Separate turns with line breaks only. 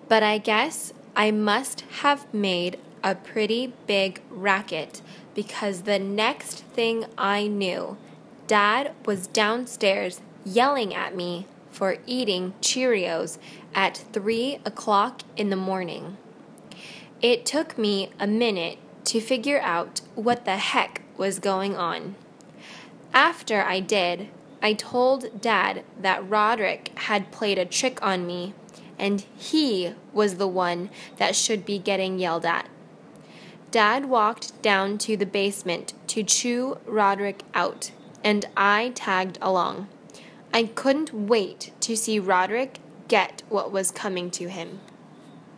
But I guess I must have made a pretty big racket because the next thing I knew, Dad was downstairs yelling at me for eating Cheerios at 3 o'clock in the morning. It took me a minute to figure out what the heck was going on. After I did, I told Dad that Roderick had played a trick on me, and he was the one that should be getting yelled at. Dad walked down to the basement to chew Roderick out, and I tagged along. I couldn't wait to see Roderick get what was coming to him.